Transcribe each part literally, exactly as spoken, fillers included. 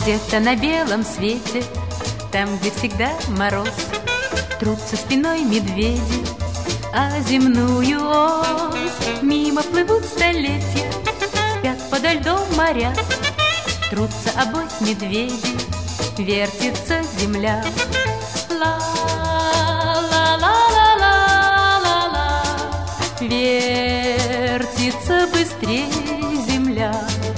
Где-то на белом свете, там, где всегда мороз, трутся спиной медведи, а земную ось мимо плывут столетия, спят подо льдом моря. Трутся обось медведи, вертится земля. Ла-ла-ла-ла-ла-ла, вертится быстрее земля.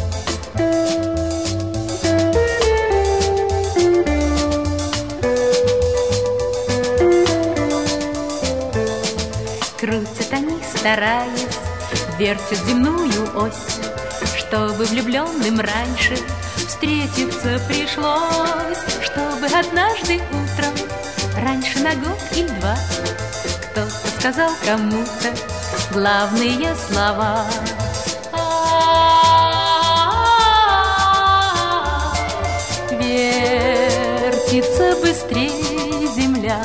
Крутят они, стараясь, вертят земную ось, чтобы влюбленным раньше встретиться пришлось, чтобы однажды утром, раньше на год или два, кто-то сказал кому-то главные слова. Вертится быстрее земля.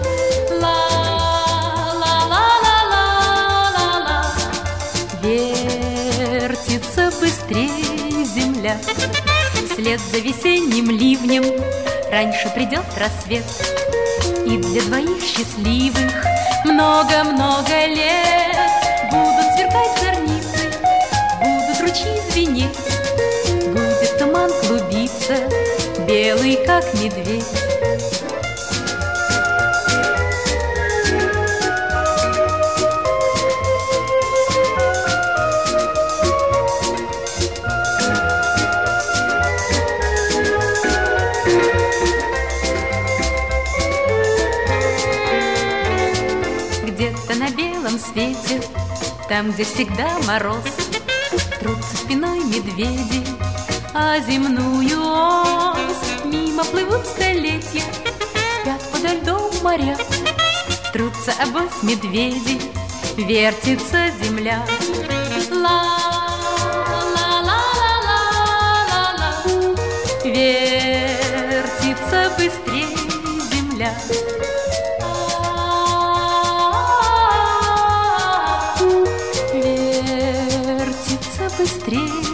Вертится быстрее земля. Вслед за весенним ливнем раньше придет рассвет, и для двоих счастливых много-много лет будут сверкать зорницы, будут ручьи звенеть, будет туман клубиться, белый как медведь. Где-то на белом свете, там, где всегда мороз, трутся спиной медведи, а земную ось мимо плывут столетия, спят подо льдом моря. Трутся обось медведи, вертится земля. Ла-ла-ла-ла-ла-ла, вертится быстрее земля. Вертится быстрее